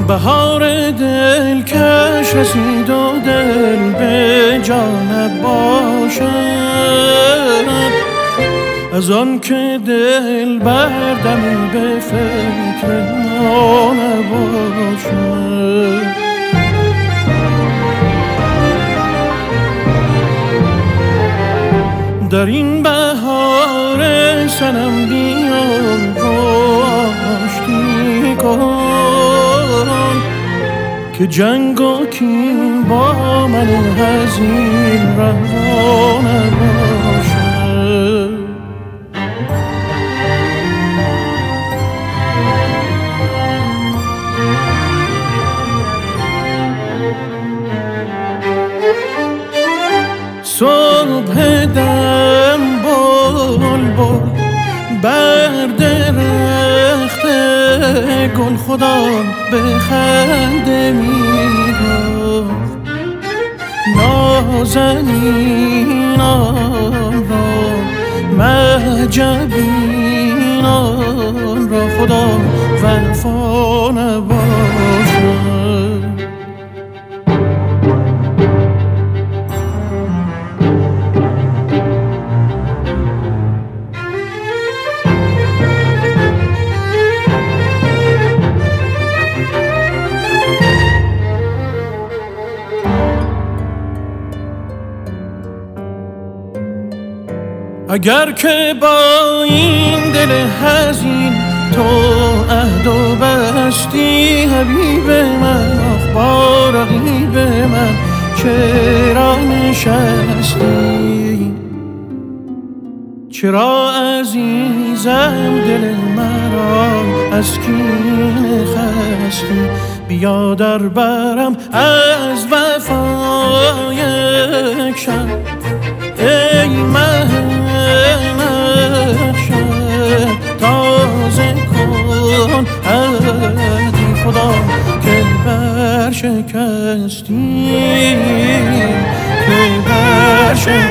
بهار دلکش رسید و دل به جان باشد، از آن که دل بردمی به فکر ما نباشد. در این بهار سنم بیا و آشتی کن که جنگ و کین با من حزین روا نباشد. صبح دم بلبل بر درخت گل خدا به خنده می‌گفت، نازنینان را مهجبینان را خدا وفا نباشد. اگر که با این دل حزین تو عهد و بستی حبیب من، آخ با رقیب من چرا نشستی؟ چرا عزیزم دل مرا از کینه خستی؟ بیا در برم از وفا یک شب ای تازه کن عهدی خدا که برشکستی، که برشکستی.